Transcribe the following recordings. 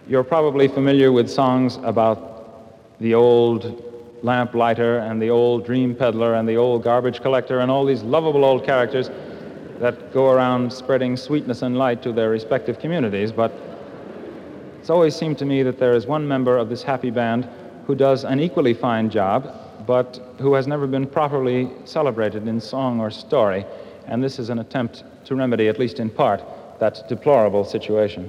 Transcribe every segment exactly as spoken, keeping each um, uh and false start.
You're probably familiar with songs about the old lamplighter and the old dream peddler and the old garbage collector and all these lovable old characters that go around spreading sweetness and light to their respective communities. But it's always seemed to me that there is one member of this happy band who does an equally fine job, but who has never been properly celebrated in song or story. And this is an attempt to remedy, at least in part, that deplorable situation.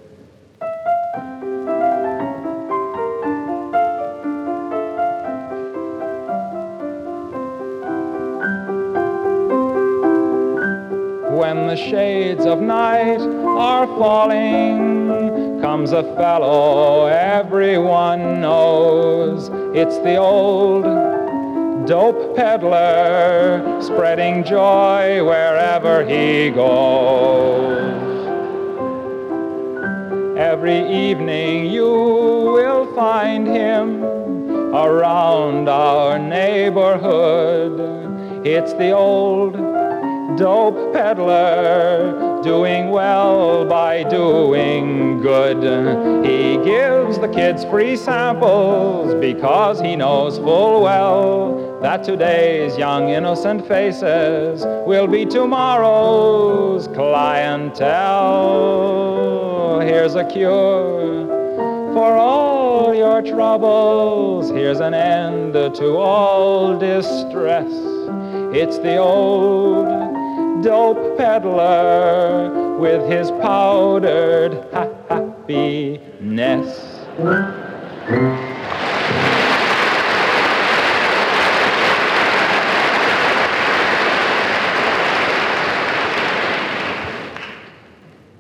When the shades of night are falling, comes a fellow everyone knows. It's the old dope peddler, spreading joy wherever he goes. Every evening you will find him around our neighborhood. It's the old dope peddler, doing well by doing good. He gives the kids free samples because he knows full well that today's young innocent faces will be tomorrow's clientele. Here's a cure for all your troubles. Here's an end to all distress. It's the old dope peddler with his powdered happiness.